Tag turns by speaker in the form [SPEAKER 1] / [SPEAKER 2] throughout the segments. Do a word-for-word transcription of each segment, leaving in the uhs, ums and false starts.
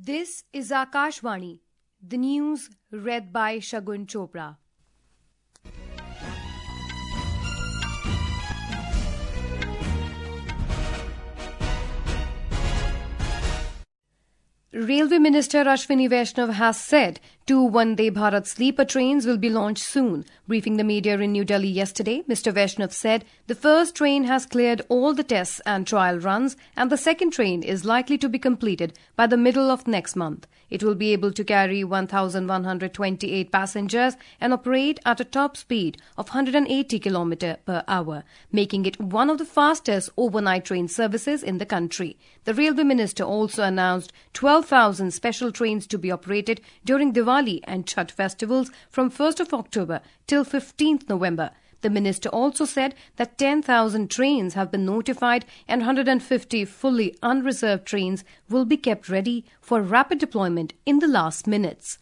[SPEAKER 1] This is Akashvani, the news read by Shagun Chopra. Railway Minister Ashwini Vaishnav has said two Vande Bharat sleeper trains will be launched soon. Briefing the media in New Delhi yesterday, Mister Vaishnav said the first train has cleared all the tests and trial runs and the second train is likely to be completed by the middle of next month. It will be able to carry one thousand one hundred twenty-eight passengers and operate at a top speed of one hundred eighty kilometers per hour, making it one of the fastest overnight train services in the country. The Railway Minister also announced twelve thousand special trains to be operated during Diwali and Chhath festivals from first of October till fifteenth November. The minister also said that ten thousand trains have been notified and one hundred fifty fully unreserved trains will be kept ready for rapid deployment in the last minutes.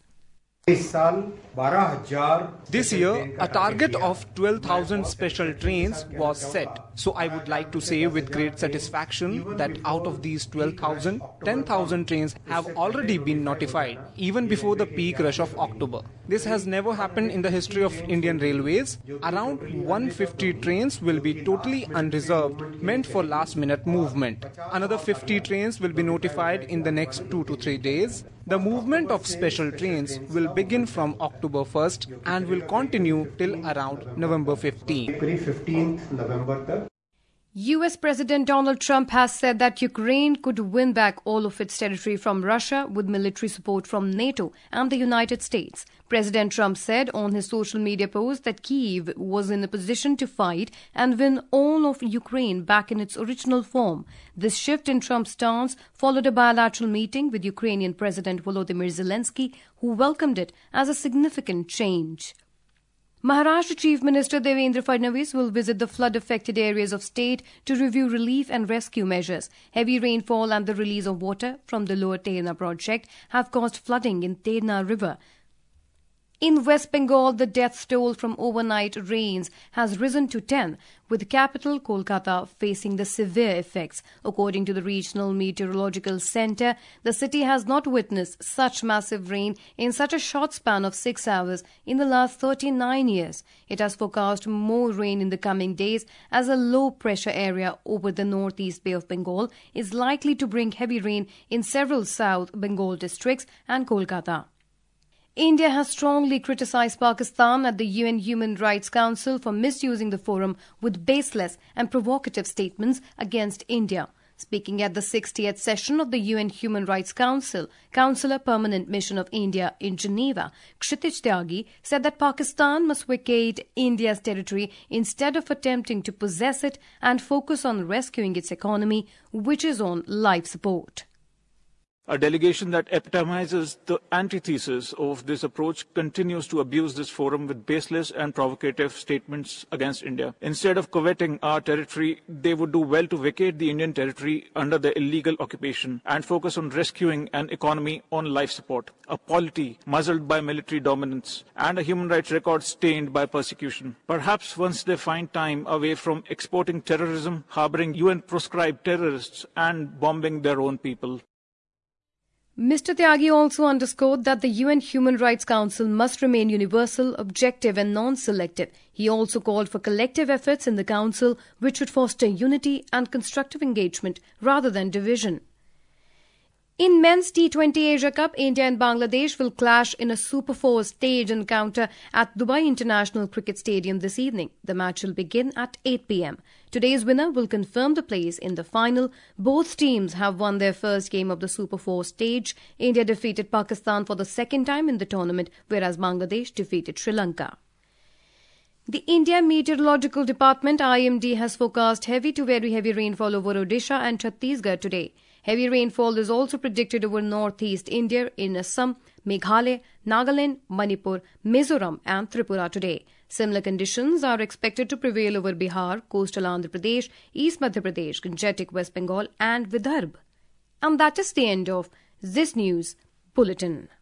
[SPEAKER 2] This year, a target of twelve thousand special trains was set. So I would like to say with great satisfaction that out of these twelve thousand, ten thousand trains have already been notified, even before the peak rush of October. This has never happened in the history of Indian Railways. Around one hundred fifty trains will be totally unreserved, meant for last-minute movement. Another fifty trains will be notified in the next two to three days. The movement of special trains will begin from October first and will continue till around November fifteenth.
[SPEAKER 1] U S President Donald Trump has said that Ukraine could win back all of its territory from Russia with military support from NATO and the United States. President Trump said on his social media post that Kyiv was in a position to fight and win all of Ukraine back in its original form. This shift in Trump's stance followed a bilateral meeting with Ukrainian President Volodymyr Zelensky, who welcomed it as a significant change. Maharashtra Chief Minister Devendra Fadnavis will visit the flood-affected areas of state to review relief and rescue measures. Heavy rainfall and the release of water from the Lower Tehna project have caused flooding in Tehna River. In West Bengal, the death toll from overnight rains has risen to ten, with the capital, Kolkata, facing the severe effects. According to the Regional Meteorological Centre, the city has not witnessed such massive rain in such a short span of six hours in the last thirty-nine years. It has forecast more rain in the coming days as a low-pressure area over the northeast Bay of Bengal is likely to bring heavy rain in several South Bengal districts and Kolkata. India has strongly criticized Pakistan at the U N Human Rights Council for misusing the forum with baseless and provocative statements against India. Speaking at the sixtieth session of the U N Human Rights Council, Councillor Permanent Mission of India in Geneva, Kshitij Tyagi, said that Pakistan must vacate India's territory instead of attempting to possess it and focus on rescuing its economy, which is on life support.
[SPEAKER 3] A delegation that epitomizes the antithesis of this approach continues to abuse this forum with baseless and provocative statements against India. Instead of coveting our territory, they would do well to vacate the Indian territory under the illegal occupation and focus on rescuing an economy on life support, a polity muzzled by military dominance, and a human rights record stained by persecution. Perhaps once they find time away from exporting terrorism, harboring U N-proscribed terrorists, and bombing their own people.
[SPEAKER 1] Mister Tyagi also underscored that the U N Human Rights Council must remain universal, objective and non-selective. He also called for collective efforts in the Council which should foster unity and constructive engagement rather than division. In men's T twenty Asia Cup, India and Bangladesh will clash in a Super four stage encounter at Dubai International Cricket Stadium this evening. The match will begin at eight p m Today's winner will confirm the place in the final. Both teams have won their first game of the Super four stage. India defeated Pakistan for the second time in the tournament, whereas Bangladesh defeated Sri Lanka. The India Meteorological Department I M D has forecast heavy to very heavy rainfall over Odisha and Chhattisgarh today. Heavy rainfall is also predicted over northeast India in Assam, Meghalaya, Nagaland, Manipur, Mizoram and Tripura today. Similar conditions are expected to prevail over Bihar, coastal Andhra Pradesh, East Madhya Pradesh, Gangetic West Bengal and Vidarbha. And that is the end of this news bulletin.